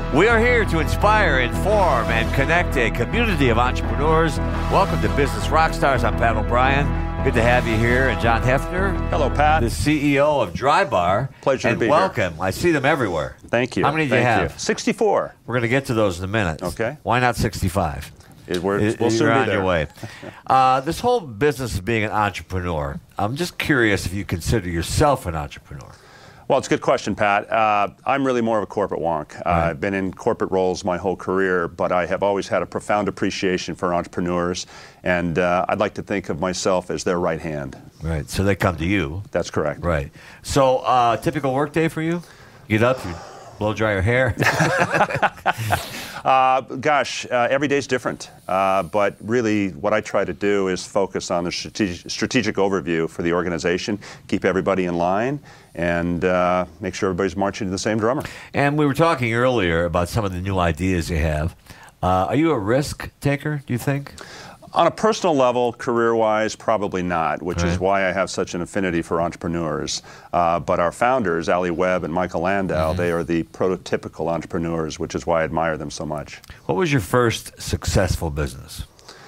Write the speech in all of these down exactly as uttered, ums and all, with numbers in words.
We are here to inspire, inform, and connect a community of entrepreneurs. Welcome to Business Rockstars. I'm Pat O'Brien. Good to have you here. And John Hefner. Hello, Pat. The C E O of Drybar. Pleasure and to be welcome. here. Welcome. I see them everywhere. Thank you. How many do Thank you have? You. sixty-four. We're going to get to those in a minute. Okay. Why not sixty-five? It, we're, it, we'll soon you're be on there. your way. Uh, this whole business of being an entrepreneur, I'm just curious if you consider yourself an entrepreneur. Well, it's a good question, Pat. Uh, I'm really more of a corporate wonk. Uh, Right. I've been in corporate roles my whole career, but I have always had a profound appreciation for entrepreneurs, and uh, I'd like to think of myself as their right hand. Right. So they come to you. That's correct. Right. So, uh, typical work day for you? You get up, you blow dry your hair. Uh, gosh, uh, every day's different. Uh, but really, what I try to do is focus on the strategic, strategic overview for the organization, keep everybody in line, and uh, make sure everybody's marching to the same drummer. And we were talking earlier about some of the new ideas you have. Uh, are you a risk taker, do you think? On a personal level, career-wise, probably not, which Right. is why I have such an affinity for entrepreneurs. Uh, but our founders, Ali Webb and Michael Landau, Mm-hmm. they are the prototypical entrepreneurs, which is why I admire them so much. What was your first successful business?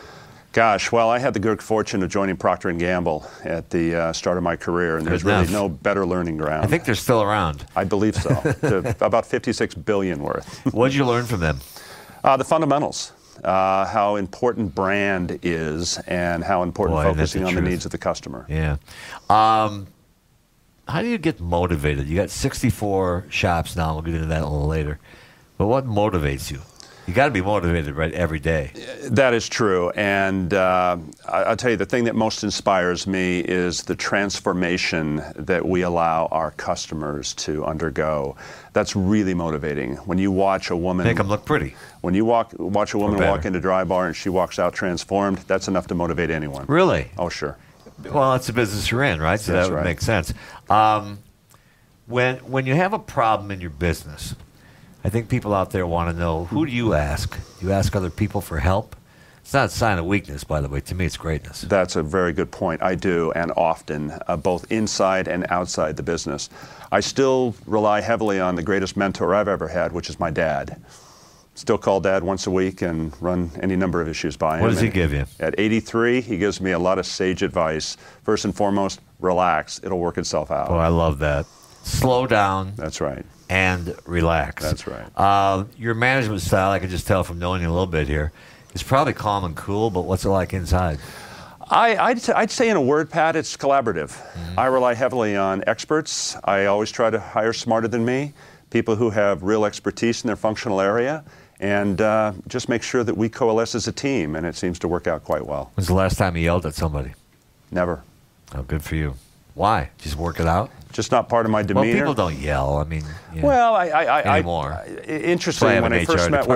Gosh, well, I had the good fortune of joining Procter and Gamble at the uh, start of my career, and there's Good enough. really no better learning ground. I think they're still around. I believe so. To about fifty-six billion worth. What did you learn from them? Uh, the fundamentals. Uh, how important brand is and how important Boy, that's focusing the on the truth. needs of the customer. Yeah. Um, how do you get motivated? You got sixty-four shops now. We'll get into that a little later. But what motivates you? You got to be motivated, right, every day. That is true. And uh, I, I'll tell you, the thing that most inspires me is the transformation that we allow our customers to undergo. That's really motivating. When you watch a woman... Make them look pretty. When you walk, watch a woman better. walk into Drybar and she walks out transformed, that's enough to motivate anyone. Really? Oh, sure. Well, that's the business you're in, right? So That's that would right. make sense. Um, when when you have a problem in your business, I think people out there want to know, who do you ask? Do you ask other people for help? It's not a sign of weakness, by the way. To me, it's greatness. That's a very good point. I do, and often, uh, both inside and outside the business. I still rely heavily on the greatest mentor I've ever had, which is my dad. Still call Dad once a week and run any number of issues by him. What does he And give you? At eighty-three, he gives me a lot of sage advice. First and foremost, relax. It'll work itself out. Oh, I love that. Slow down That's right. and relax. That's right. Uh, your management style, I can just tell from knowing you a little bit here, is probably calm and cool, but what's it like inside? I, I'd, say- I'd say in a word, Pat, it's collaborative. Mm-hmm. I rely heavily on experts. I always try to hire smarter than me, people who have real expertise in their functional area, and uh, just make sure that we coalesce as a team, and it seems to work out quite well. When's the last time you yelled at somebody? Never. Oh, good for you. Why? Just work it out? Just not part of my Well, demeanor. people don't yell. I mean, yeah. Well, I, I, I, Anymore. I, That's why I interesting. have When an I first H R met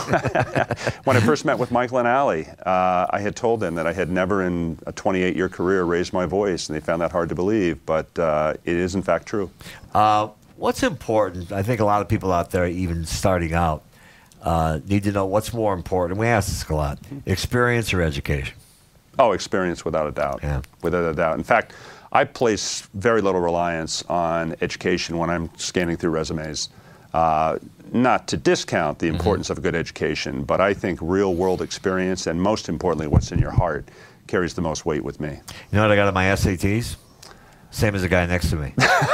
with when I first met with Michael and Ali, uh, I had told them that I had never in a twenty-eight year career raised my voice, and they found that hard to believe. But uh, it is in fact true. Uh, what's important? I think a lot of people out there, even starting out, uh, need to know what's more important. We ask this a lot: experience or education. Oh, experience without a doubt. Yeah. Without a doubt. In fact, I place very little reliance on education when I'm scanning through resumes. Uh, not to discount the importance of a good education, but I think real-world experience and, most importantly, what's in your heart carries the most weight with me. You know what I got on my S A Ts? Same as the guy next to me.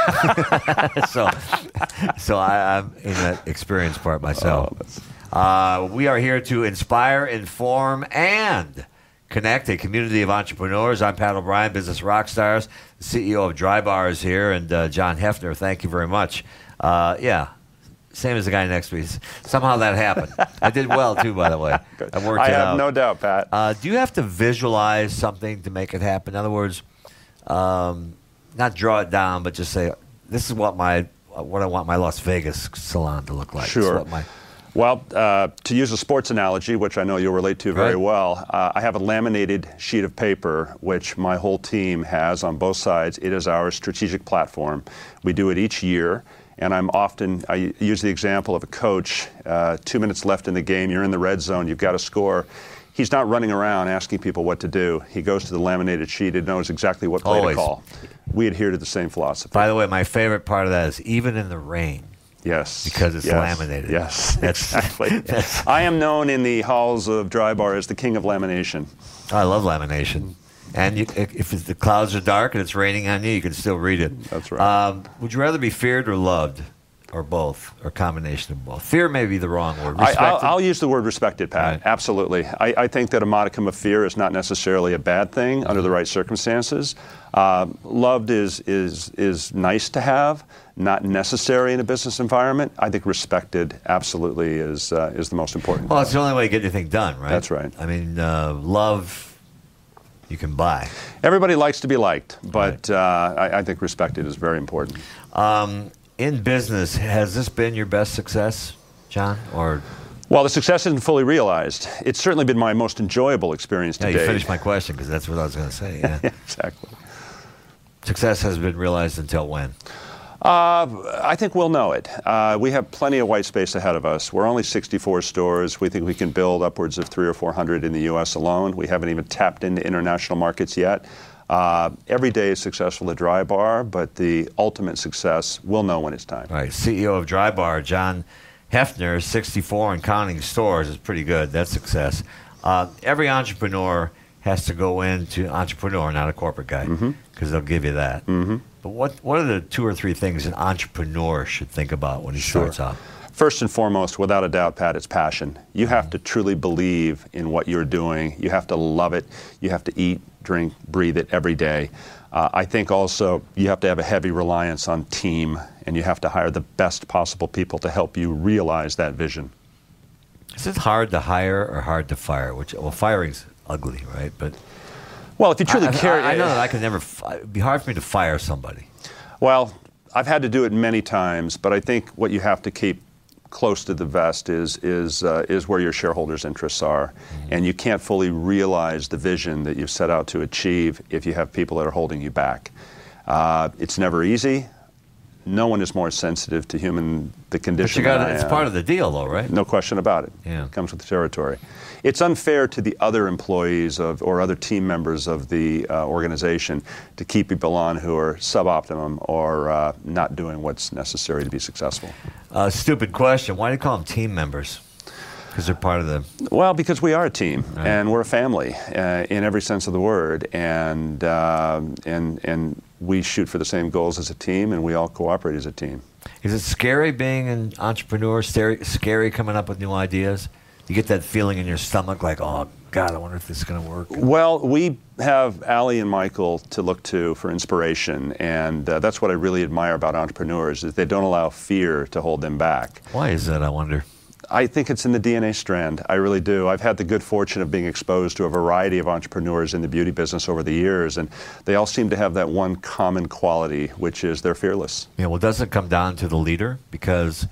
so, so I, I'm in that experience part myself. Oh, uh, we are here to inspire, inform, and connect a community of entrepreneurs. I'm Pat O'Brien, Business Rockstars. The C E O of Drybar is here, and uh, John Hefner. Thank you very much. Uh, yeah, same as the guy next to me. Somehow that happened. I did well too, by the way. I worked I it have out. no doubt, Pat. Uh, do you have to visualize something to make it happen? In other words, um, not draw it down, but just say, "This is what my what I want my Las Vegas salon to look like." This is Sure. what my, Well, uh, to use a sports analogy, which I know you'll relate to very Right. well, uh, I have a laminated sheet of paper, which my whole team has on both sides. It is our strategic platform. We do it each year, and I'm often, I use the example of a coach, uh, two minutes left in the game, you're in the red zone, you've got to score. He's not running around asking people what to do. He goes to the laminated sheet and knows exactly what play Always. to call. We adhere to the same philosophy. By the way, my favorite part of that is even in the rain, Yes. Because it's yes. laminated. Yes, That's, exactly. that's, I am known in the halls of Dry Bar as the king of lamination. I love lamination. And you, if the clouds are dark and it's raining on you, you can still read it. That's right. Um, would you rather be feared or loved? Or both, or a combination of both. Fear may be the wrong word. I, I'll, I'll use the word respected, Pat. Right. Absolutely. I, I think that a modicum of fear is not necessarily a bad thing under the right circumstances. Uh, loved is is is nice to have, not necessary in a business environment. I think respected absolutely is uh, is the most important. Well, it's the only way to get anything done, right? That's right. I mean, uh, love you can buy. Everybody likes to be liked, but right. uh, I, I think respected is very important. Um, In business, has this been your best success, John? Or well, the success isn't fully realized. It's certainly been my most enjoyable experience yeah, to date. You finished my question because that's what I was going to say. Yeah. Exactly. Success has been realized until when? Uh, I think we'll know it. Uh, we have plenty of white space ahead of us. We're only sixty-four stores. We think we can build upwards of three or four hundred in the U S alone. We haven't even tapped into international markets yet. Uh, every day is successful at Dry Bar, but the ultimate success we'll know when it's time. All right, C E O of Dry Bar, John Heffner, sixty-four and counting stores is pretty good. That's success. Uh, every entrepreneur has to go into entrepreneur, not a corporate guy, because mm-hmm. they'll give you that. Mm-hmm. But what what are the two or three things an entrepreneur should think about when he Sure. starts out? First and foremost, without a doubt, Pat, it's passion. You have to truly believe in what you're doing. You have to love it. You have to eat, drink, breathe it every day. Uh, I think also you have to have a heavy reliance on team, and you have to hire the best possible people to help you realize that vision. Is it hard to hire or hard to fire? Which well, firing's ugly, right? But well, if you truly I, care, I, I know that I could never. It'd be hard for me to fire somebody. Well, I've had to do it many times, but I think what you have to keep close to the vest is is uh, is where your shareholders' interests are, mm-hmm. and you can't fully realize the vision that you've set out to achieve if you have people that are holding you back. Uh, it's never easy. No one is more sensitive to human the condition. But you got than I it's am. part of the deal, though, right? No question about it. Yeah. It comes with the territory. It's unfair to the other employees of or other team members of the uh, organization to keep people on who are suboptimum or uh, not doing what's necessary to be successful. Uh, stupid question. Why do you call them team members? Because they're part of the... Well, because we are a team, right. and we're a family uh, in every sense of the word, and uh, and and we shoot for the same goals as a team, and we all cooperate as a team. Is it scary being an entrepreneur? Scary, scary coming up with new ideas? You get that feeling in your stomach like, oh, God, I wonder if this is going to work? Well, we have Allie and Michael to look to for inspiration, and uh, that's what I really admire about entrepreneurs, is they don't allow fear to hold them back. Why is that, I wonder? I think it's in the D N A strand. I really do. I've had the good fortune of being exposed to a variety of entrepreneurs in the beauty business over the years, and they all seem to have that one common quality, which is they're fearless. Yeah, well, doesn't it come down to the leader? Because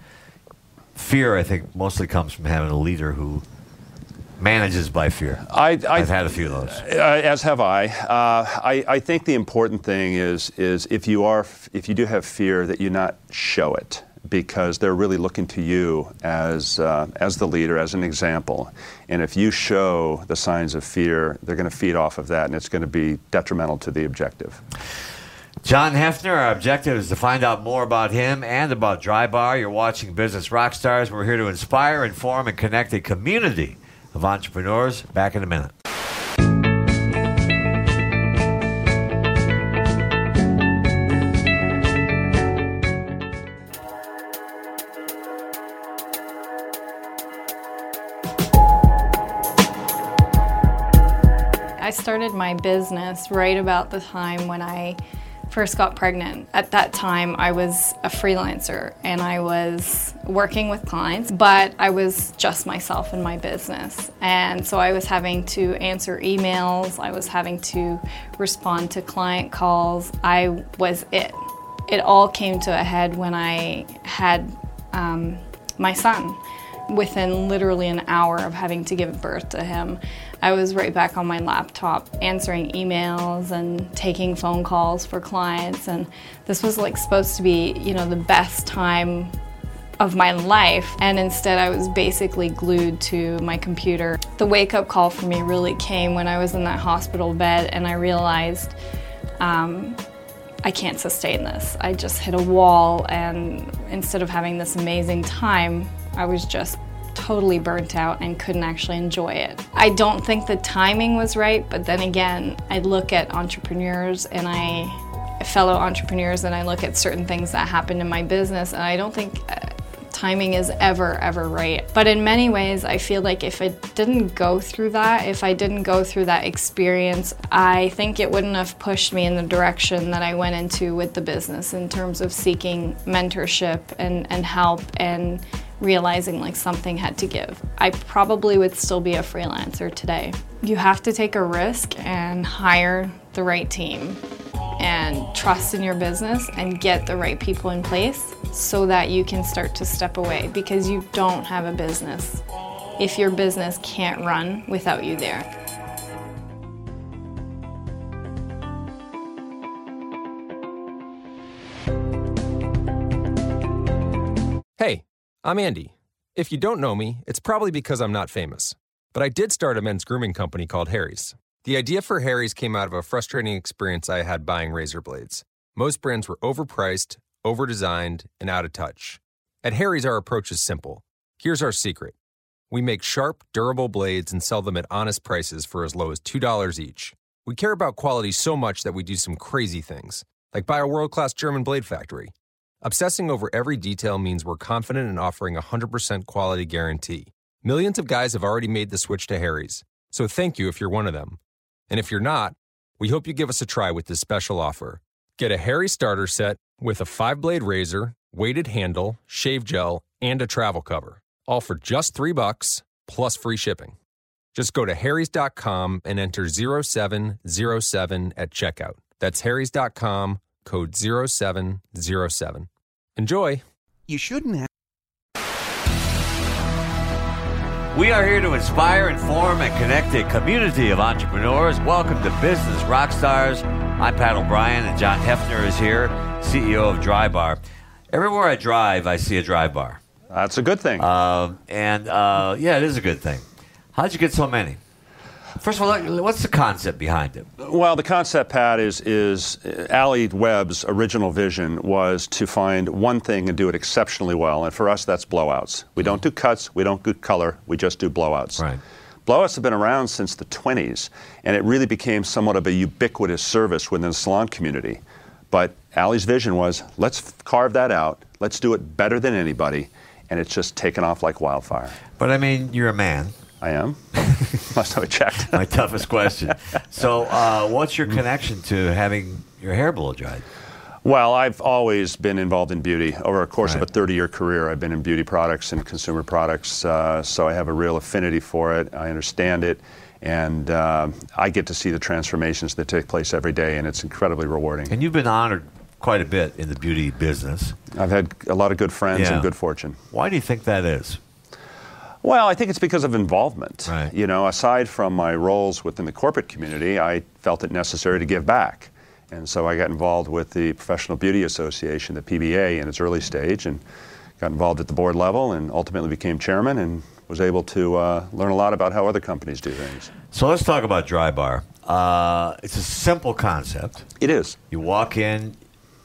fear, I think, mostly comes from having a leader who manages by fear. I, I, I've had a few of those. Uh, as have I. Uh, I. I think the important thing is is if you are if you do have fear, that you not show it, because they're really looking to you as uh, as the leader, as an example. And if you show the signs of fear, they're going to feed off of that, and it's going to be detrimental to the objective. John Heffner, our objective is to find out more about him and about Dry Bar. You're watching Business Rockstars. We're here to inspire, inform, and connect a community of entrepreneurs. Back in a minute. I started my business right about the time when I first got pregnant. At that time, I was a freelancer and I was working with clients, but I was just myself in my business. And so I was having to answer emails, I was having to respond to client calls. I was it. It all came to a head when I had um, my son. Within literally an hour of having to give birth to him, I was right back on my laptop answering emails and taking phone calls for clients, and this was like supposed to be, you know, the best time of my life, and instead I was basically glued to my computer. The wake-up call for me really came when I was in that hospital bed and I realized um, I can't sustain this. I just hit a wall, and instead of having this amazing time, I was just totally burnt out and couldn't actually enjoy it. I don't think the timing was right, but then again, I look at entrepreneurs and I, fellow entrepreneurs, and I look at certain things that happened in my business, and I don't think uh, timing is ever, ever right. But in many ways, I feel like if it didn't go through that, if I didn't go through that experience, I think it wouldn't have pushed me in the direction that I went into with the business in terms of seeking mentorship and, and help and realizing like something had to give. I probably would still be a freelancer today. You have to take a risk and hire the right team and trust in your business and get the right people in place so that you can start to step away, because you don't have a business if your business can't run without you there. Hey, I'm Andy. If you don't know me, it's probably because I'm not famous. But I did start a men's grooming company called Harry's. The idea for Harry's came out of a frustrating experience I had buying razor blades. Most brands were overpriced, overdesigned, and out of touch. At Harry's, our approach is simple. Here's our secret. We make sharp, durable blades and sell them at honest prices for as low as two dollars each. We care about quality so much that we do some crazy things, like buy a world-class German blade factory. Obsessing over every detail means we're confident in offering a one hundred percent quality guarantee. Millions of guys have already made the switch to Harry's, so thank you if you're one of them. And if you're not, we hope you give us a try with this special offer. Get a Harry's starter set with a five-blade razor, weighted handle, shave gel, and a travel cover, all for just three bucks plus free shipping. Just go to harrys dot com and enter zero seven zero seven at checkout. That's harrys dot com, code zero seven zero seven. Enjoy. You shouldn't have. We are here to inspire, inform, and connect a community of entrepreneurs. Welcome to Business Rockstars. I'm Pat O'Brien, and John Hefner is here, C E O of Drybar. Everywhere I drive, I see a Drybar. That's a good thing. Uh, and, uh, yeah, it is a good thing. How'd you get so many? First of all, what's the concept behind it? Well, the concept, Pat, is, is Ali Webb's original vision was to find one thing and do it exceptionally well. And for us, that's blowouts. We don't do cuts. We don't do color. We just do blowouts. Right. Blowouts have been around since the twenties, and it really became somewhat of a ubiquitous service within the salon community. But Ali's vision was, let's carve that out. Let's do it better than anybody. And it's just taken off like wildfire. But, I mean, you're a man. I am. Last time I checked. My toughest question. So uh, what's your connection to having your hair blow dried? Well, I've always been involved in beauty. Over a course Right. of a thirty-year career, I've been in beauty products and consumer products, uh, so I have a real affinity for it. I understand it, and uh, I get to see the transformations that take place every day, and it's incredibly rewarding. And you've been honored quite a bit in the beauty business. I've had a lot of good friends Yeah. and good fortune. Why do you think that is? Well, I think it's because of involvement. Right. You know, aside from my roles within the corporate community, I felt it necessary to give back. And so I got involved with the Professional Beauty Association, the P B A, in its early stage, and got involved at the board level and ultimately became chairman and was able to uh, learn a lot about how other companies do things. So let's talk about Drybar. Uh, it's a simple concept. It is. You walk in,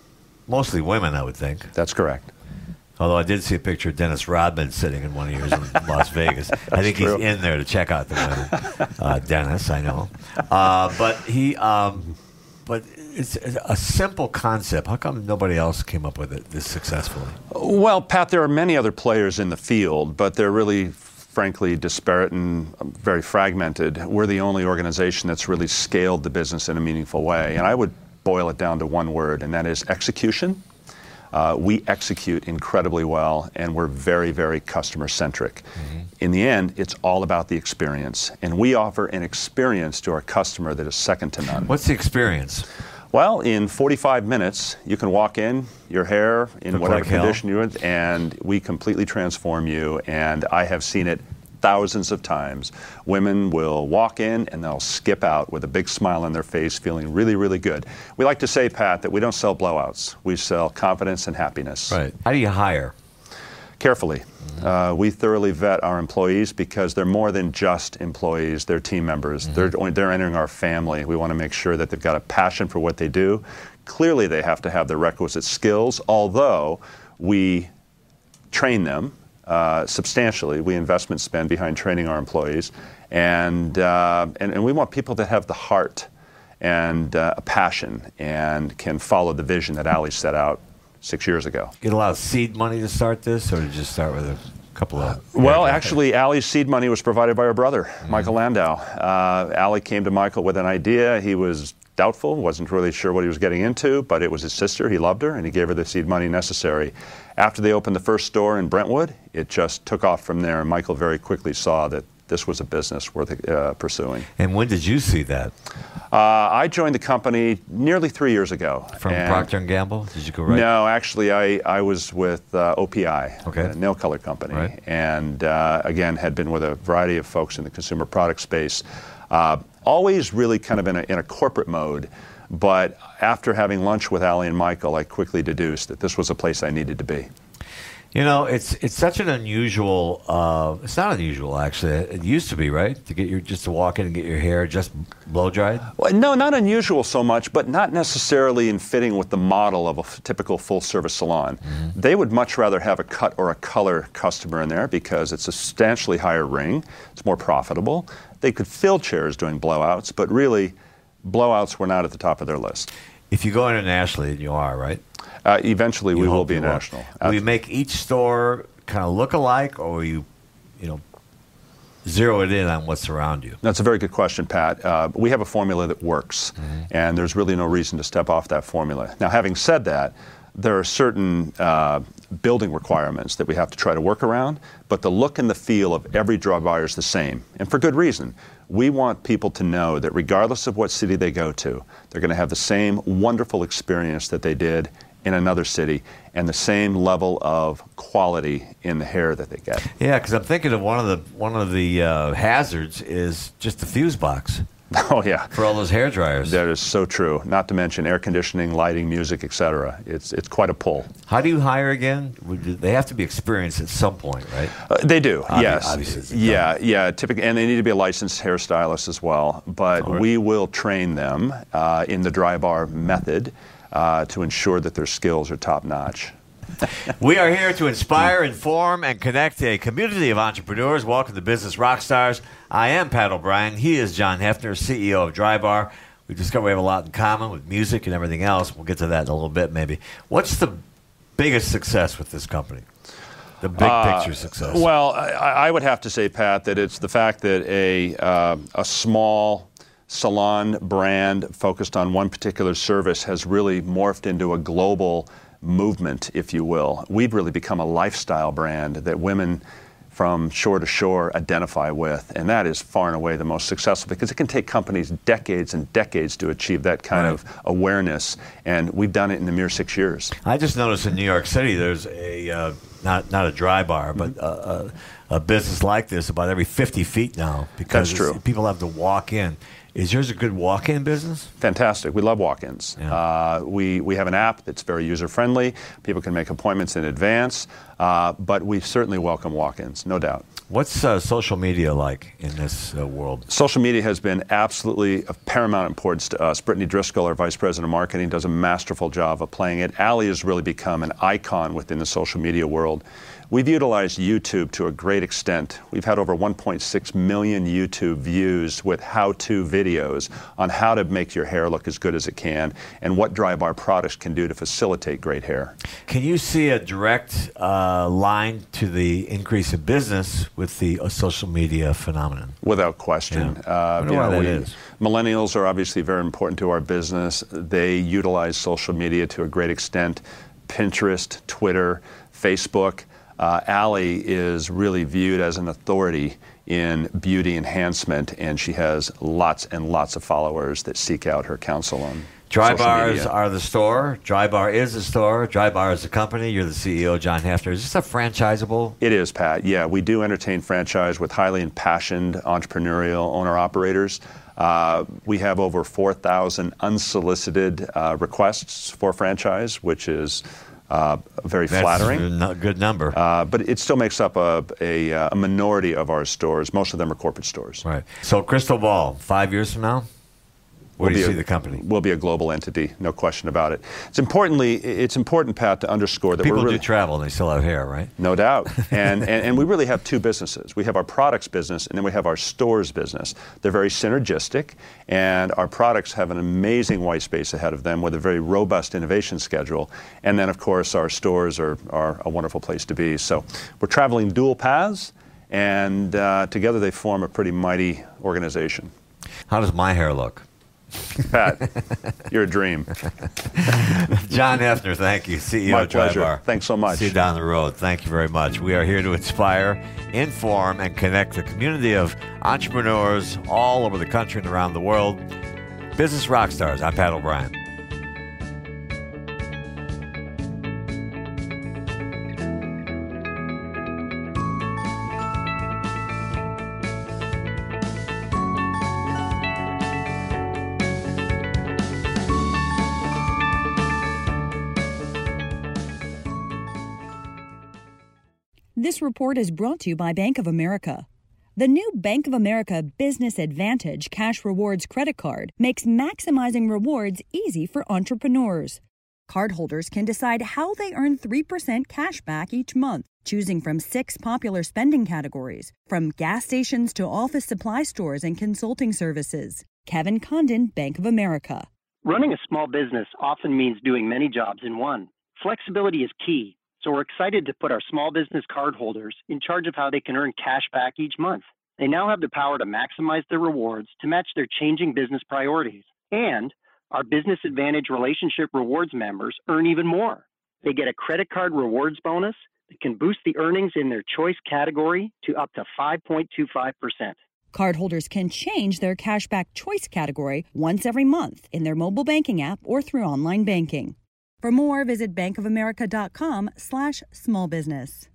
mostly women, I would think. That's correct. Although I did see a picture of Dennis Rodman sitting in one of yours in Las Vegas. I think true. he's in there to check out the women. Uh, Dennis, I know. Uh, but he, um, but it's a simple concept. How come nobody else came up with it this successfully? Well, Pat, there are many other players in the field, but they're really, frankly, disparate and very fragmented. We're the only organization that's really scaled the business in a meaningful way. And I would boil it down to one word, and that is execution. Uh, we execute incredibly well, and we're very, very customer-centric. Mm-hmm. In the end, it's all about the experience, and we offer an experience to our customer that is second to none. What's the experience? Well, in forty-five minutes, you can walk in, your hair in Look whatever like hell. condition you're in, and we completely transform you, and I have seen it thousands of times. Women will walk in and they'll skip out with a big smile on their face, feeling really, really good. We like to say, Pat, that we don't sell blowouts. We sell confidence and happiness. Right. How do you hire? Carefully. Uh, we thoroughly vet our employees because they're more than just employees. They're team members. Mm-hmm. They're, they're entering our family. We want to make sure that they've got a passion for what they do, Clearly, they have to have the requisite skills, although we train them uh, substantially. We investment spend behind training our employees, and, uh, and, and we want people that have the heart and uh, a passion and can follow the vision that Ali set out six years ago. Get a lot of seed money to start this, or did you just start with a couple of... Well, actually, Ali's seed money was provided by her brother, mm-hmm. Michael Landau. Uh, Ali came to Michael with an idea. He was doubtful, wasn't really sure what he was getting into, but it was his sister. He loved her, and he gave her the seed money necessary. After they opened the first store in Brentwood, it just took off from there, and Michael very quickly saw that this was a business worth uh, pursuing. And when did you see that? Uh, I joined the company nearly three years ago. From Procter and Gamble? Did you go right? No, actually, I, I was with uh, O P I, okay. a nail color company, right. and uh, again had been with a variety of folks in the consumer product space. Uh, always really kind of in a, in a corporate mode, but after having lunch with Ali and Michael, I quickly deduced that this was a place I needed to be. You know, it's it's such an unusual. Uh, it's not unusual, actually. It used to be, right, to get your just to walk in and get your hair just blow dried. Well, no, not unusual so much, but not necessarily in fitting with the model of a f- typical full-service salon. Mm-hmm. They would much rather have a cut or a color customer in there because it's a substantially higher ring. It's more profitable. They could fill chairs doing blowouts, but really, blowouts were not at the top of their list. If you go internationally, and you are, right? Uh, eventually, you we will be national. Will you make each store kind of look alike, or will you, you know, zero it in on what's around you? That's a very good question, Pat. Uh, we have a formula that works, mm-hmm. and there's really no reason to step off that formula. Now, having said that, there are certain uh, building requirements that we have to try to work around, but the look and the feel of every Drybar is the same, and for good reason. We want people to know that regardless of what city they go to, they're going to have the same wonderful experience that they did in another city and the same level of quality in the hair that they get. Yeah, because I'm thinking of one of the one of the uh, hazards is just the fuse box. Oh, yeah. For all those hair dryers. That is so true. Not to mention air conditioning, lighting, music, et cetera. It's it's quite a pull. How do you hire again? They have to be experienced at some point, right? Uh, they do, Obvi- yes. Obviously. Yeah, yeah. Typically, and they need to be a licensed hairstylist as well. But right. we will train them uh, in the Drybar method uh, to ensure that their skills are top notch. We are here to inspire, inform, and connect a community of entrepreneurs. Welcome to Business Rockstars. I am Pat O'Brien. He is John Hefner, C E O of Drybar. We discovered we have a lot in common with music and everything else. We'll get to that in a little bit, maybe. What's the biggest success with this company? The big uh, picture success. Well, I, I would have to say, Pat, that it's the fact that a uh, a small salon brand focused on one particular service has really morphed into a global movement, if you will. We've really become a lifestyle brand that women from shore to shore identify with, and that is far and away the most successful because it can take companies decades and decades to achieve that kind right. of awareness, and we've done it in a mere six years. I just noticed in New York City there's a uh, not not a Drybar, but mm-hmm. a, a, a business like this about every fifty feet now because That's true. People have to walk in. Is yours a good walk-in business? Fantastic. We love walk-ins. Yeah. Uh, we, we have an app that's very user-friendly. People can make appointments in advance, uh, but we certainly welcome walk-ins, no doubt. What's uh, social media like in this uh, world? Social media has been absolutely of paramount importance to us. Brittany Driscoll, our Vice President of Marketing, does a masterful job of playing it. Ali has really become an icon within the social media world. We've utilized YouTube to a great extent. We've had over one point six million YouTube views with how-to videos on how to make your hair look as good as it can and what Drybar products can do to facilitate great hair. Can you see a direct uh, line to the increase in business with the uh, social media phenomenon? Without question. Yeah. Uh, I wonder you why know, that we, is. Millennials are obviously very important to our business. They utilize social media to a great extent. Pinterest, Twitter, Facebook. Uh, Ali is really viewed as an authority in beauty enhancement, and she has lots and lots of followers that seek out her counsel on Drybars are the store. Drybar is the store. Drybar is the company. You're the C E O, John Hefner. Is this a franchisable? It is, Pat. Yeah, we do entertain franchise with highly impassioned entrepreneurial owner-operators. Uh, we have over four thousand unsolicited uh, requests for franchise, which is Uh, very That's flattering. a good number. Uh, but it still makes up a, a, a minority of our stores. Most of them are corporate stores. Right. So crystal ball, five years from now? Where we'll do you be see a, the company? We'll be a global entity, no question about it. It's importantly, it's important, Pat, to underscore that People we're really, do travel and they still have hair, right? no doubt. And, and and we really have two businesses. We have our products business, and then we have our stores business. They're very synergistic, and our products have an amazing white space ahead of them with a very robust innovation schedule. And then, of course, our stores are, are a wonderful place to be. So we're traveling dual paths, and uh, together they form a pretty mighty organization. How does my hair look? Pat, you're a dream. John Heffner, thank you, C E O My of Dry pleasure. Bar. Thanks so much. See you down the road. Thank you very much. We are here to inspire, inform, and connect the community of entrepreneurs all over the country and around the world. Business Rockstars. I'm Pat O'Brien. This report is brought to you by Bank of America. The new Bank of America Business Advantage Cash Rewards credit card makes maximizing rewards easy for entrepreneurs. Cardholders can decide how they earn three percent cash back each month, choosing from six popular spending categories, from gas stations to office supply stores and consulting services. Kevin Condon, Bank of America. Running a small business often means doing many jobs in one. Flexibility is key. So we're excited to put our small business cardholders in charge of how they can earn cash back each month. They now have the power to maximize their rewards to match their changing business priorities. And our Business Advantage Relationship Rewards members earn even more. They get a credit card rewards bonus that can boost the earnings in their choice category to up to five point two five percent. Cardholders can change their cashback choice category once every month in their mobile banking app or through online banking. For more, visit bankofamerica.com slash small business.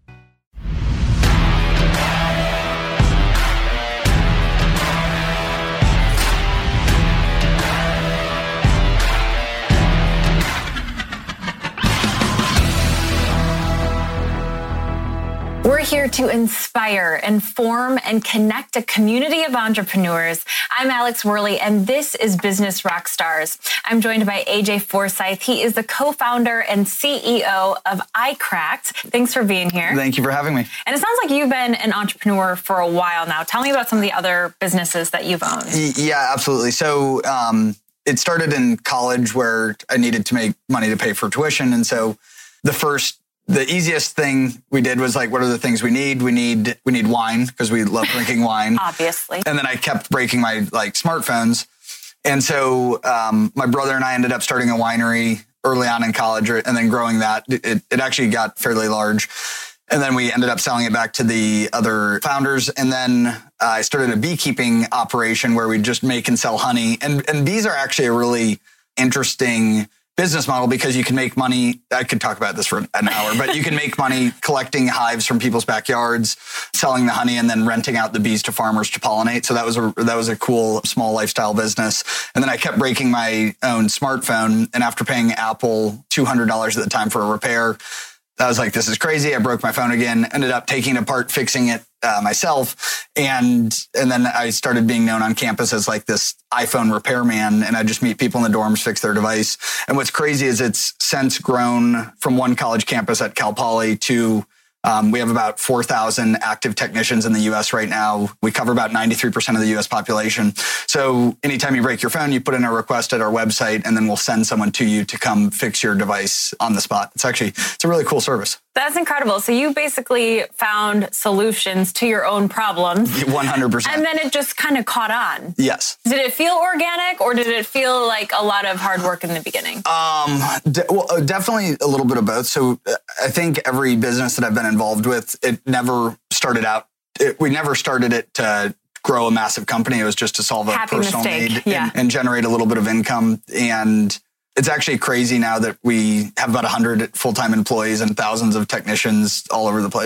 We're here to inspire, inform, and connect a community of entrepreneurs. I'm Alex Worley, and this is Business Rockstars. I'm joined by A J Forsyth. He is the co-founder and C E O of iCracked. Thanks for being here. Thank you for having me. And it sounds like you've been an entrepreneur for a while now. Tell me about some of the other businesses that you've owned. Yeah, absolutely. So um, it started in college where I needed to make money to pay for tuition. And so the first The easiest thing we did was like, what are the things we need? We need we need wine because we love drinking wine. Obviously. And then I kept breaking my like smartphones. And so um, my brother and I ended up starting a winery early on in college and then growing that. It, it actually got fairly large. And then we ended up selling it back to the other founders. And then uh, I started a beekeeping operation where we just make and sell honey. And, and bees are actually a really interesting business model because you can make money. I could talk about this for an hour, but you can make money collecting hives from people's backyards, selling the honey, and then renting out the bees to farmers to pollinate. So that was a that was a cool small lifestyle business. And then I kept breaking my own smartphone. And after paying Apple two hundred dollars at the time for a repair, I was like, this is crazy. I broke my phone again, ended up taking it apart, fixing it uh, myself. And and then I started being known on campus as like this iPhone repairman. And I just meet people in the dorms, fix their device. And what's crazy is it's since grown from one college campus at Cal Poly to Um, we have about four thousand active technicians in the U S right now. We cover about ninety-three percent of the U S population. So anytime you break your phone, you put in a request at our website, and then we'll send someone to you to come fix your device on the spot. It's actually, it's a really cool service. That's incredible. So you basically found solutions to your own problems. one hundred percent. And then it just kind of caught on. Yes. Did it feel organic, or did it feel like a lot of hard work in the beginning? Um, de- well, definitely a little bit of both. So uh, I think every business that I've been involved with, it never started out, it, we never started it to grow a massive company. It was just to solve a Happy personal mistake. need Yeah. and, and generate a little bit of income. And it's actually crazy now that we have about one hundred full-time employees and thousands of technicians all over the place.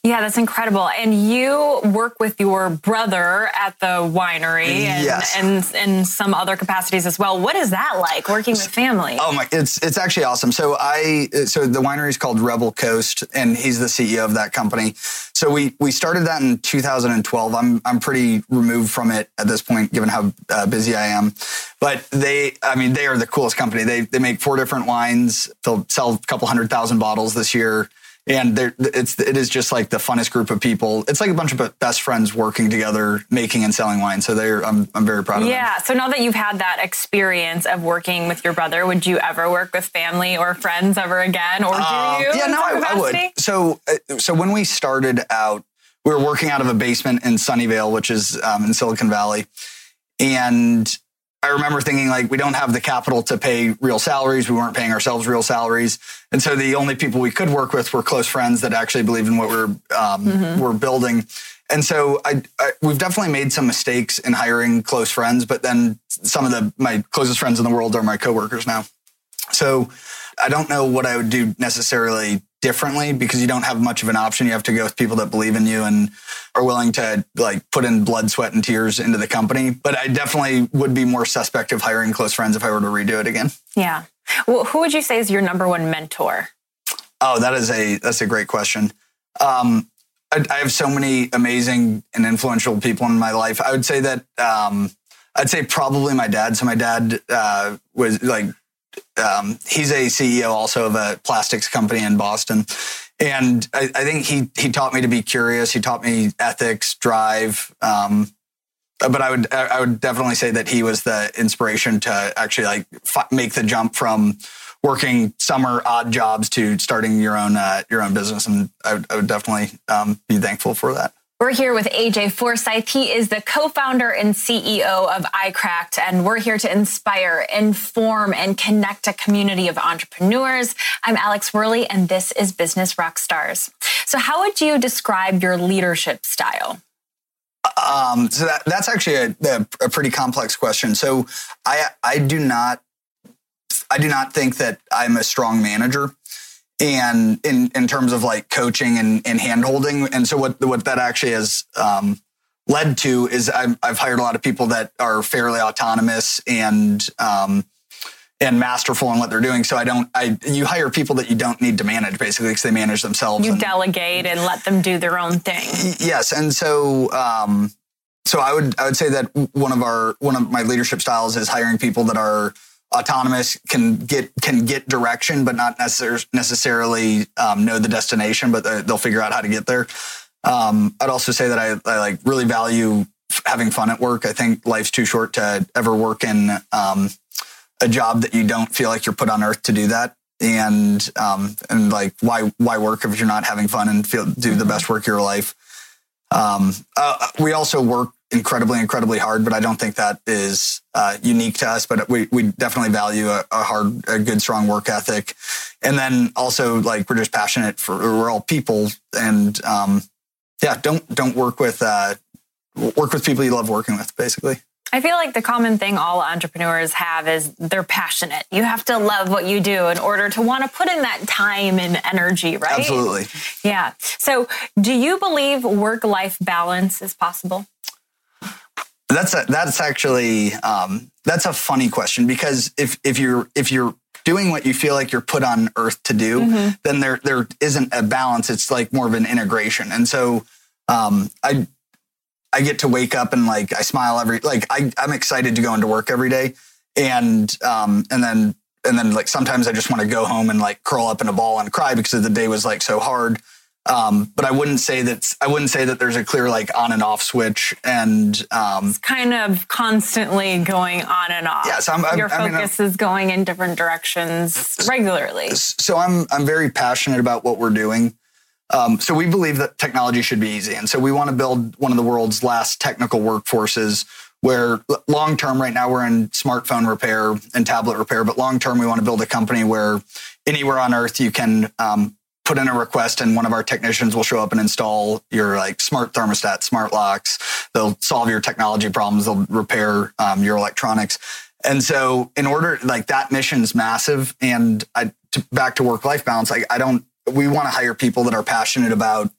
Yeah, that's incredible. And you work with your brother at the winery and, yes. and in some other capacities as well. What is that like, working with family? Oh my, it's it's actually awesome. So I so the winery is called Rebel Coast, and he's the C E O of that company. So we we started that in two thousand twelve. I'm I'm pretty removed from it at this point, given how uh, busy I am. But they, I mean, they are the coolest company. They they make four different wines. They'll sell a couple hundred thousand bottles this year. And it's it is just like the funnest group of people. It's like a bunch of best friends working together, making and selling wine. So they're I'm I'm very proud of them. Yeah. So now that you've had that experience of working with your brother, would you ever work with family or friends ever again, or do um, you? Yeah, no, I, I would. So so when we started out, we were working out of a basement in Sunnyvale, which is um, in Silicon Valley, and I remember thinking, like, we don't have the capital to pay real salaries. We weren't paying ourselves real salaries. And so the only people we could work with were close friends that actually believed in what we're um, mm-hmm. we're building. And so I, I, we've definitely made some mistakes in hiring close friends, but then some of the my closest friends in the world are my coworkers now. So I don't know what I would do necessarily differently, because you don't have much of an option. You have to go with people that believe in you and are willing to like put in blood, sweat, and tears into the company. But I definitely would be more suspect of hiring close friends if I were to redo it again. Yeah. Well, who would you say is your number one mentor? Oh, that is a that's a great question. Um, I, I have so many amazing and influential people in my life. I would say that um, I'd say probably my dad. So my dad uh, was like. Um, he's a C E O also of a plastics company in Boston. And I, I think he he taught me to be curious. He taught me ethics, drive. Um, but I would I would definitely say that he was the inspiration to actually like f- make the jump from working summer odd jobs to starting your own uh, your own business. And I would, I would definitely um, be thankful for that. We're here with A J Forsyth. He is the co-founder and C E O of iCracked, and we're here to inspire, inform, and connect a community of entrepreneurs. I'm Alex Worley, and this is Business Rockstars. So how would you describe your leadership style? Um, so that, that's actually a, a, a pretty complex question. So I I do not I do not think that I'm a strong manager. And in, in terms of like coaching and, and hand holding. And so what, what that actually has um, led to is I've, I've hired a lot of people that are fairly autonomous and, um, and masterful in what they're doing. So I don't, I, you hire people that you don't need to manage basically because they manage themselves. You and, delegate and let them do their own thing. Yes. And so, um, so I would, I would say that one of our, one of my leadership styles is hiring people that are autonomous, can get can get direction, but not necessar- necessarily um, know the destination, but they'll figure out how to get there. Um, I'd also say that I, I like really value having fun at work. I think life's too short to ever work in um, a job that you don't feel like you're put on earth to do that. And um, and like why why work if you're not having fun and feel do the best work of your life? Um, uh, we also work incredibly, incredibly hard, but I don't think that is uh, unique to us. But we we definitely value a, a hard, a good, strong work ethic, and then also like we're just passionate for we're all people, and um, yeah, don't don't work with uh, work with people you love working with, basically. I feel like the common thing all entrepreneurs have is they're passionate. You have to love what you do in order to want to put in that time and energy, right? Absolutely. Yeah. So do you believe work-life balance is possible? That's a, that's actually, um, that's a funny question, because if, if you're, if you're doing what you feel like you're put on earth to do, mm-hmm. then there, there isn't a balance. It's like more of an integration. And so, um, I, I get to wake up and like, I smile every, like I, I'm excited to go into work every day. And, um, and then, and then like, sometimes I just want to go home and like curl up in a ball and cry because the day was like so hard. Um, but I wouldn't say that, I wouldn't say that there's a clear like on and off switch, and, um, it's kind of constantly going on and off. Yes. I'm, I'm, Your I focus mean, is going in different directions regularly. So I'm, I'm very passionate about what we're doing. Um, so we believe that technology should be easy. And so we want to build one of the world's last technical workforces where long-term right now we're in smartphone repair and tablet repair, but long-term we want to build a company where anywhere on earth you can, um, put in a request and one of our technicians will show up and install your like smart thermostat, smart locks. They'll solve your technology problems. They'll repair um, your electronics. And so in order, like that mission's massive. And I, to, back to work-life balance, like I don't, we want to hire people that are passionate about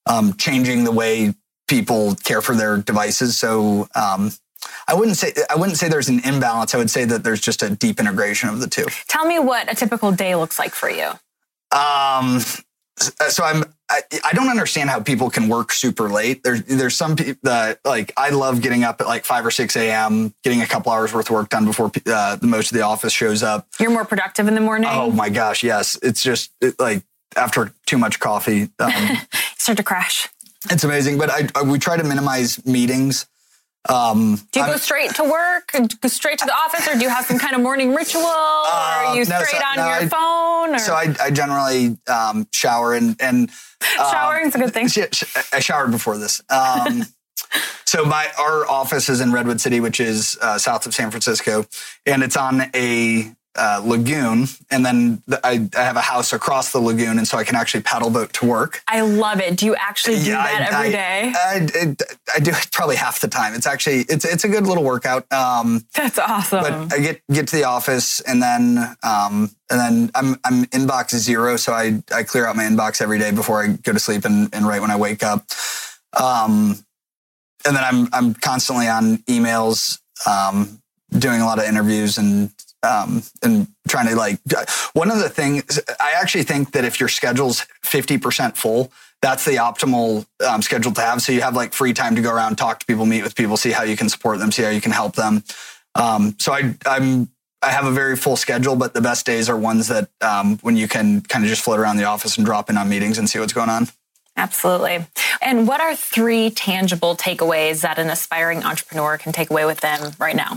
um, changing the way people care for their devices. So um, I wouldn't say I wouldn't say there's an imbalance. I would say that there's just a deep integration of the two. Tell me what a typical day looks like for you. Um, so I'm I, I don't understand how people can work super late. There's there's some people that like I love getting up at like five or six a.m., getting a couple hours worth of work done before uh, the most of the office shows up. You're more productive in the morning. Oh my gosh, yes. It's just it, like after too much coffee, um, start to crash. It's amazing, but I, I we try to minimize meetings. Um, do you I'm, go straight to work, go straight to the office, or do you have some kind of morning ritual? Or uh, are you no, straight so, on no, your I, phone? Or? So I, I generally um, shower and and um, showering's a good thing. I showered before this. Um, so my our office is in Redwood City, which is uh, south of San Francisco, and it's on a uh, lagoon. And then the, I, I have a house across the lagoon, and so I can actually paddle boat to work. I love it. Do you actually do yeah, that I, every I, day? I, I, I do it probably half the time. It's actually it's it's a good little workout. Um, That's awesome. But I get get to the office, and then um, and then I'm I'm inbox zero, so I I clear out my inbox every day before I go to sleep and, and right when I wake up. Um, and then I'm I'm constantly on emails, um, doing a lot of interviews and. Um, and trying to like, one of the things, I actually think that if your schedule's fifty percent full, that's the optimal um, schedule to have. So you have like free time to go around, talk to people, meet with people, see how you can support them, see how you can help them. Um, so I, I'm, I have a very full schedule, but the best days are ones that um, when you can kind of just float around the office and drop in on meetings and see what's going on. Absolutely. And what are three tangible takeaways that an aspiring entrepreneur can take away with them right now?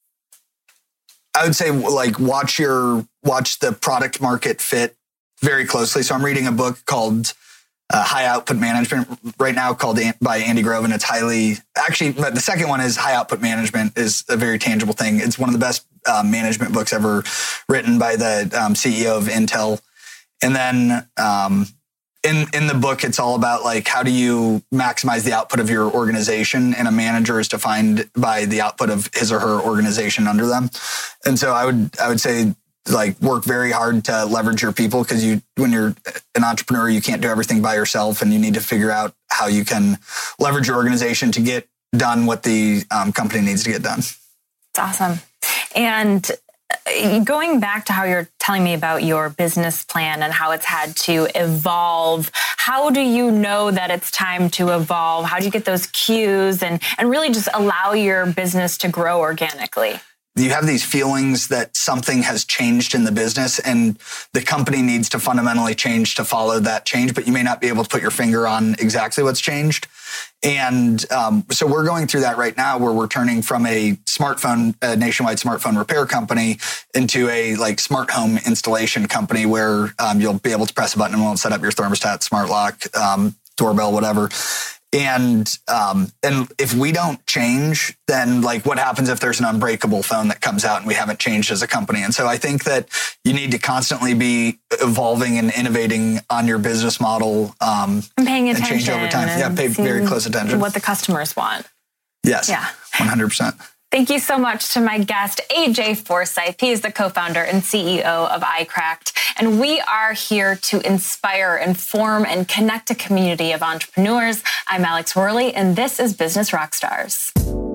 I would say like watch your watch the product market fit very closely. So I'm reading a book called uh, High Output Management right now called by Andy Grove, and it's highly actually. But the second one is High Output Management is a very tangible thing. It's one of the best uh, management books ever written by the um, C E O of Intel. And then um, in in the book, it's all about like how do you maximize the output of your organization, and a manager is defined by the output of his or her organization under them. And so I would I would say like work very hard to leverage your people, because you when you're an entrepreneur, you can't do everything by yourself, and you need to figure out how you can leverage your organization to get done what the um, company needs to get done. It's awesome. And going back to how you're telling me about your business plan and how it's had to evolve, how do you know that it's time to evolve? How do you get those cues and, and really just allow your business to grow organically? You have these feelings that something has changed in the business and the company needs to fundamentally change to follow that change, but you may not be able to put your finger on exactly what's changed. And um, so we're going through that right now, where we're turning from a smartphone, a nationwide smartphone repair company into a like smart home installation company, where um, you'll be able to press a button and it'll set up your thermostat, smart lock, um, doorbell, whatever. And um, and if we don't change, then like what happens if there's an unbreakable phone that comes out and we haven't changed as a company? And so I think that you need to constantly be evolving and innovating on your business model um, and paying and attention change over time. Yeah, pay very close attention. What the customers want. Yes. Yeah. one hundred percent. Thank you so much to my guest, A J Forsyth. He is the co-founder and C E O of iCracked. And we are here to inspire, inform, and connect a community of entrepreneurs. I'm Alex Worley, and this is Business Rockstars.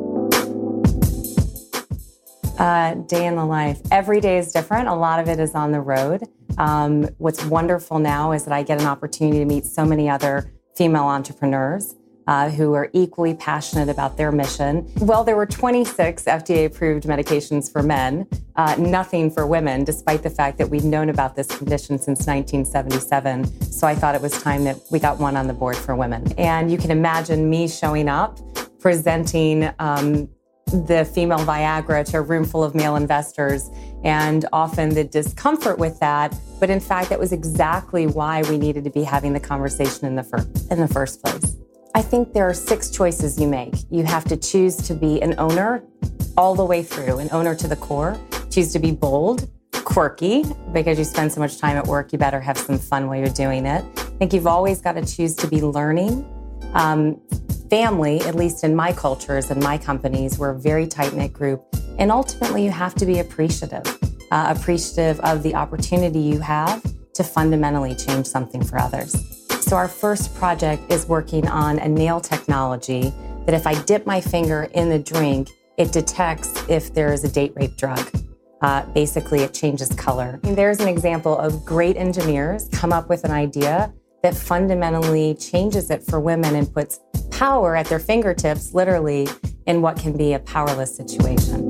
Uh, day in the life. Every day is different. A lot of it is on the road. Um, what's wonderful now is that I get an opportunity to meet so many other female entrepreneurs Uh, who are equally passionate about their mission. Well, there were twenty-six F D A-approved medications for men, uh, nothing for women, despite the fact that we've known about this condition since nineteen seventy-seven. So I thought it was time that we got one on the board for women. And you can imagine me showing up, presenting um, the female Viagra to a room full of male investors, and often the discomfort with that. But in fact, that was exactly why we needed to be having the conversation in the, fir- in the first place. I think there are six choices you make. You have to choose to be an owner all the way through, an owner to the core. Choose to be bold, quirky, because you spend so much time at work, you better have some fun while you're doing it. I think you've always got to choose to be learning. Um, family, at least in my cultures and my companies, we're a very tight-knit group. And ultimately, you have to be appreciative, uh, appreciative of the opportunity you have to fundamentally change something for others. So our first project is working on a nail technology that if I dip my finger in the drink, it detects if there is a date rape drug. Uh, basically, it changes color. And there's an example of great engineers come up with an idea that fundamentally changes it for women and puts power at their fingertips, literally, in what can be a powerless situation.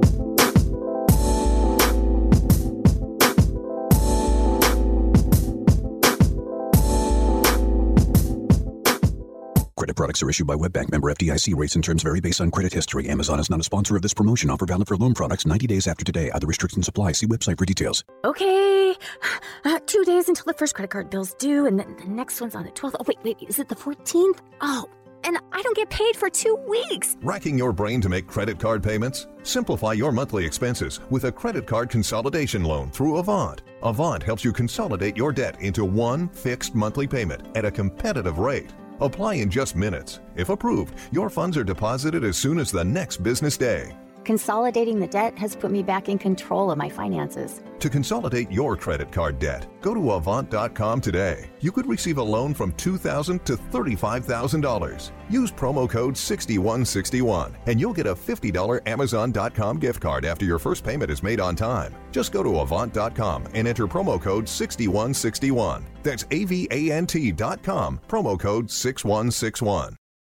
Credit products are issued by WebBank, member F D I C. Rates and terms vary based on credit history. Amazon is not a sponsor of this promotion. Offer valid for loan products ninety days after today. Other restrictions apply. See website for details. Okay, uh, two days until the first credit card bill's due, and then the next one's on the twelfth. Oh, wait, wait, is it the fourteenth? Oh, and I don't get paid for two weeks. Racking your brain to make credit card payments? Simplify your monthly expenses with a credit card consolidation loan through Avant. Avant helps you consolidate your debt into one fixed monthly payment at a competitive rate. Apply in just minutes. If approved, your funds are deposited as soon as the next business day. Consolidating the debt has put me back in control of my finances. To consolidate your credit card debt, go to Avant dot com today. You could receive a loan from two thousand dollars to thirty-five thousand dollars. Use promo code six one six one and you'll get a fifty dollars Amazon dot com gift card after your first payment is made on time. Just go to Avant dot com and enter promo code six one six one. That's A V A N T dot com, promo code six one six one.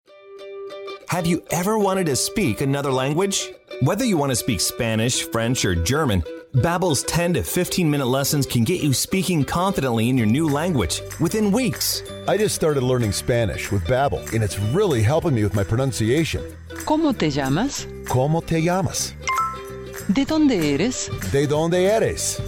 Have you ever wanted to speak another language? Whether you want to speak Spanish, French, or German, Babbel's ten to fifteen minute lessons can get you speaking confidently in your new language within weeks. I just started learning Spanish with Babbel, and it's really helping me with my pronunciation. ¿Cómo te llamas? ¿Cómo te llamas? ¿De dónde eres? ¿De dónde eres?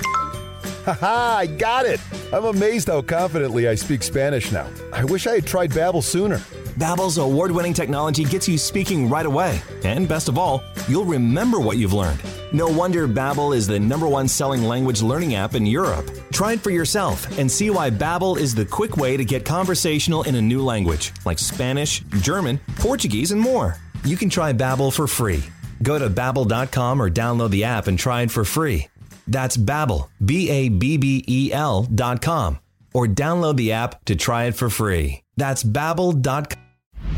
Haha, I got it! I'm amazed how confidently I speak Spanish now. I wish I had tried Babbel sooner. Babbel's award-winning technology gets you speaking right away. And best of all, you'll remember what you've learned. No wonder Babbel is the number one selling language learning app in Europe. Try it for yourself and see why Babbel is the quick way to get conversational in a new language, like Spanish, German, Portuguese, and more. You can try Babbel for free. Go to Babbel dot com or download the app and try it for free. That's Babbel, B A B B E L dot com, or download the app to try it for free. That's Babbel dot com.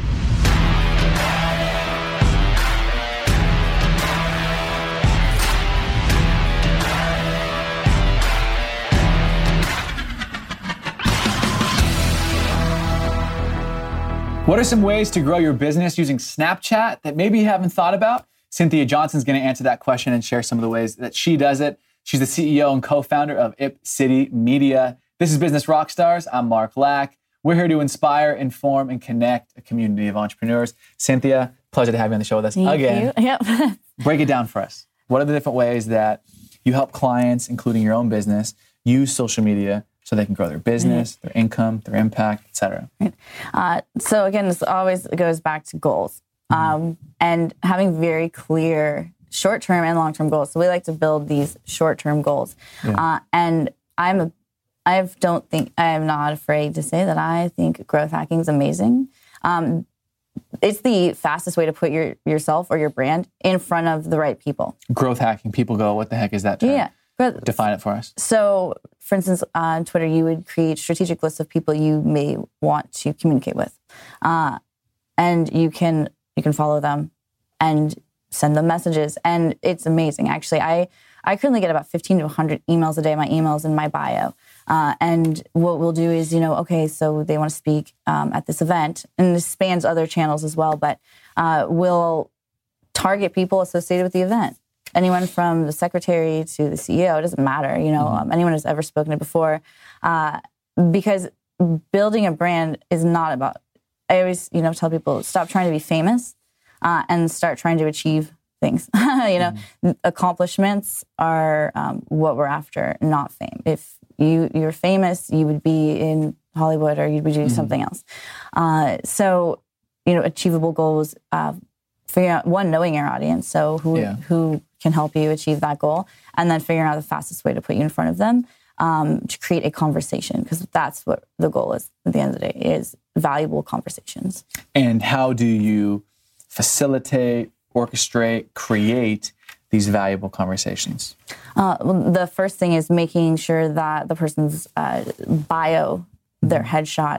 What are some ways to grow your business using Snapchat that maybe you haven't thought about? Cynthia Johnson's going to answer that question and share some of the ways that she does it. She's the C E O and co-founder of Ip City Media. This is Business Rockstars. I'm Mark Lack. We're here to inspire, inform, and connect a community of entrepreneurs. Cynthia, pleasure to have you on the show with us Thank again. You. Yep. Break it down for us. What are the different ways that you help clients, including your own business, use social media so they can grow their business, mm-hmm. their income, their impact, et cetera? Right. Uh, so again, this always goes back to goals mm-hmm. um, and having very clear short-term and long-term goals. So we like to build these short-term goals. Yeah. Uh, and I'm a, I don't think, I am not afraid to say that I think growth hacking is amazing. Um, it's the fastest way to put your yourself or your brand in front of the right people. Growth hacking, people go, what the heck is that term? Yeah. Define it for us. So, for instance, on Twitter, you would create strategic lists of people you may want to communicate with. Uh, and you can you can follow them and send them messages. And it's amazing. Actually, I, I currently get about fifteen to one hundred emails a day. My email's in my bio. Uh, and what we'll do is, you know, okay, so they want to speak um, at this event. And this spans other channels as well. But uh, we'll target people associated with the event. Anyone from the secretary to the C E O, it doesn't matter, you know, um, anyone who's ever spoken to before. Uh, because building a brand is not about, I always, you know, tell people, stop trying to be famous uh, and start trying to achieve things. you know, mm-hmm. accomplishments are um, what we're after, not fame. If you, you're famous, you would be in Hollywood or you'd be doing mm-hmm. something else. Uh, so, you know, achievable goals, uh, figuring out, one, knowing your audience, so who yeah. who can help you achieve that goal, and then figuring out the fastest way to put you in front of them um, to create a conversation, because that's what the goal is at the end of the day, is valuable conversations. And how do you facilitate, orchestrate, create these valuable conversations? Uh, well, the first thing is making sure that the person's uh, bio, their headshot,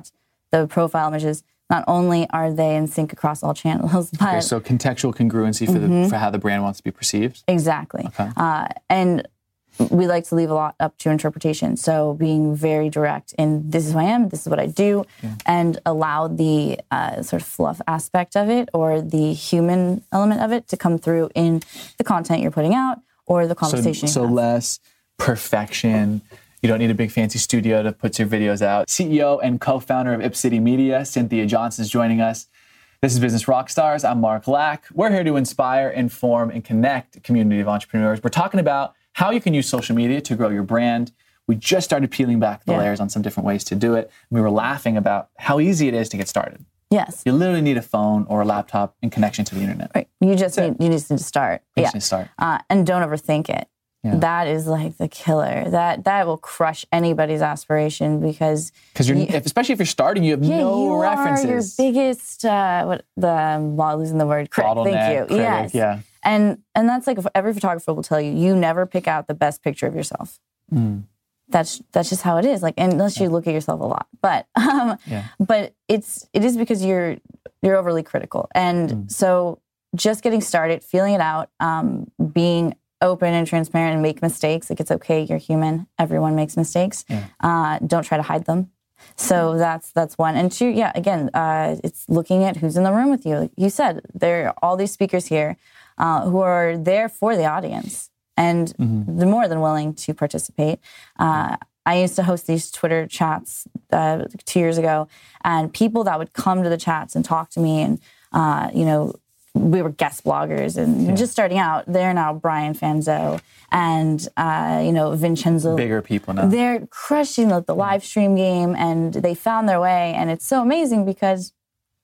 the profile images, not only are they in sync across all channels, but okay, so contextual congruency for Mhm. the for how the brand wants to be perceived. exactly. Okay. Uh, and we like to leave a lot up to interpretation. So being very direct in this is who I am, this is what I do, and allow the uh, sort of fluff aspect of it or the human element of it to come through in the content you're putting out or the conversation. So, you so have. less perfection. You don't need a big fancy studio to put your videos out. C E O and co-founder of Ip City Media, Cynthia Johnson, is joining us. This is Business Rockstars. I'm Mark Lack. We're here to inspire, inform, and connect a community of entrepreneurs. We're talking about how you can use social media to grow your brand. We just started peeling back the Yeah. layers on some different ways to do it. We were laughing about how easy it is to get started. Yes. You literally need a phone or a laptop and connection to the internet. Right. You just need, you just need to start. You yeah. just need to start. Uh, and don't overthink it. Yeah. That is like the killer. That that will crush anybody's aspiration because Because you're, you- if, especially if you're starting, you have yeah, no you references. are your biggest uh, what the I'm losing the word critic. Bottleneck, Thank you. critic, yes. yeah. And and that's like every photographer will tell you. You never pick out the best picture of yourself. Mm. That's that's just how it is. Like unless you look at yourself a lot, but um, Yeah. but it's it is because you're you're overly critical, and Mm. so just getting started, feeling it out, um, being open and transparent, and make mistakes. Like it's okay. You're human. Everyone makes mistakes. Yeah. Uh, don't try to hide them. So that's that's one. And two, yeah, again, uh, it's looking at who's in the room with you. Like you said, there are all these speakers here uh, who are there for the audience, and Mm-hmm. they're more than willing to participate. Uh, I used to host these Twitter chats uh, two years ago, and people that would come to the chats and talk to me, and uh, you know, we were guest bloggers and Yeah. just starting out. They're now Brian Fanzo and uh, you know Vincenzo. Bigger people now. They're crushing the, the live stream game, and they found their way, and it's so amazing because,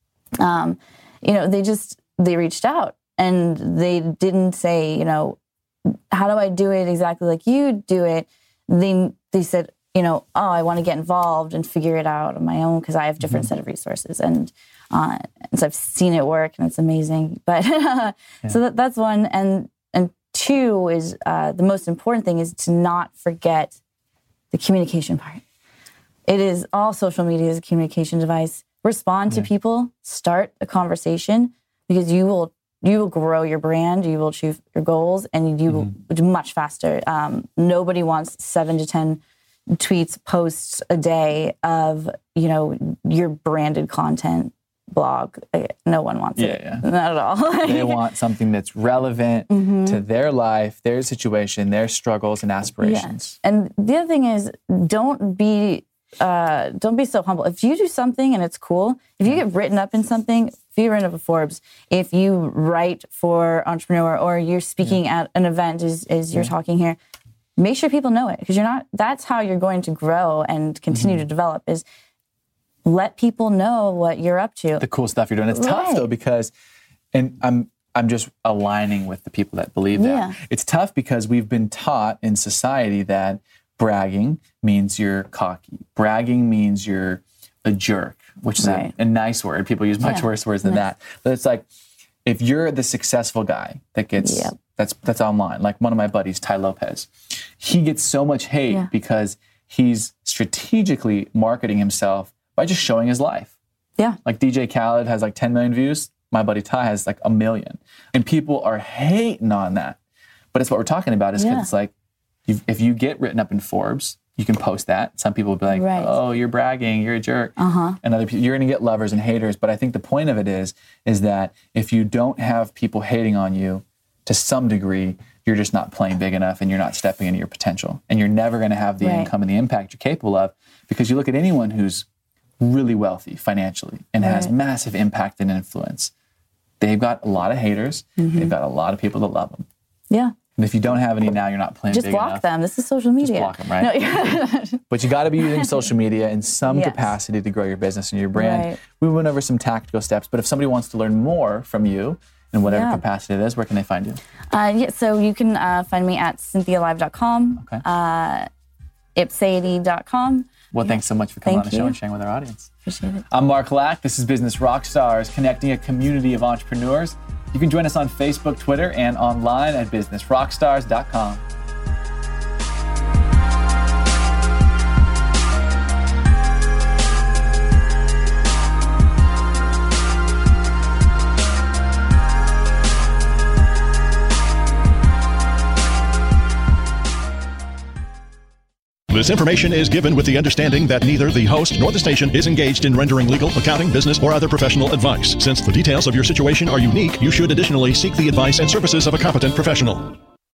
um, you know, they just they reached out and they didn't say, you know, how do I do it exactly like you do it? They they said, you know, oh, I want to get involved and figure it out on my own because I have different Mm-hmm. set of resources, and uh, and so I've seen it work, and it's amazing. But so that, that's one, and and two is uh, the most important thing is to not forget the communication part. It is all social media is a communication device. Respond to Yeah. people, start a conversation because you will you will grow your brand, you will achieve your goals, and you will do much faster. Um, nobody wants seven to ten tweets, posts a day of you know your branded content blog. Uh, No one wants Yeah, it, yeah. not at all. They want something that's relevant Mhm. to their life, their situation, their struggles and aspirations. And the other thing is, don't be uh, don't be so humble. If you do something and it's cool, if you get written up in something, if you're written up for Forbes, if you write for Entrepreneur, or you're speaking at an event as, as you're Yeah. talking here, make sure people know it because you're not. That's how you're going to grow and continue Mm-hmm. to develop. Is let people know what you're up to. The cool stuff you're doing. It's tough Right. though because, and I'm I'm just aligning with the people that believe that. Yeah. It's tough because we've been taught in society that bragging means you're cocky. Bragging means you're a jerk, which is Right. a, a nice word. People use much Yeah. worse words than Nice. that. But it's like if you're the successful guy that gets Yep. that's that's online, like one of my buddies, Ty Lopez, he gets so much hate Yeah. because he's strategically marketing himself by just showing his life. Yeah. Like D J Khaled has like ten million views. My buddy Ty has like a million. And people are hating on that. But it's what we're talking about is because Yeah. it's like, you've, if you get written up in Forbes, you can post that. Some people will be like, Right. oh, you're bragging, you're a jerk. Uh-huh. And other people, you're going to get lovers and haters. But I think the point of it is, is that if you don't have people hating on you to some degree, you're just not playing big enough and you're not stepping into your potential. And you're never going to have the Right. income and the impact you're capable of because you look at anyone who's really wealthy financially and has Right. massive impact and influence. They've got a lot of haters. Mm-hmm. They've got a lot of people that love them. Yeah. And if you don't have any now, you're not playing Just big block enough. them. This is social media. block 'em, right? No, yeah. But you got to be using social media in some Yes. capacity to grow your business and your brand. Right. We went over some tactical steps, but if somebody wants to learn more from you in whatever Yeah. capacity it is, where can they find you? Uh, yeah, so you can uh, find me at cynthia live dot com, Okay. uh, ipsady dot com. Well, thanks so much for coming Thank on the show you. and sharing with our audience. Appreciate it. I'm Mark Lack. This is Business Rockstars, connecting a community of entrepreneurs. You can join us on Facebook, Twitter, and online at business rockstars dot com. This information is given with the understanding that neither the host nor the station is engaged in rendering legal, accounting, business, or other professional advice. Since the details of your situation are unique, you should additionally seek the advice and services of a competent professional.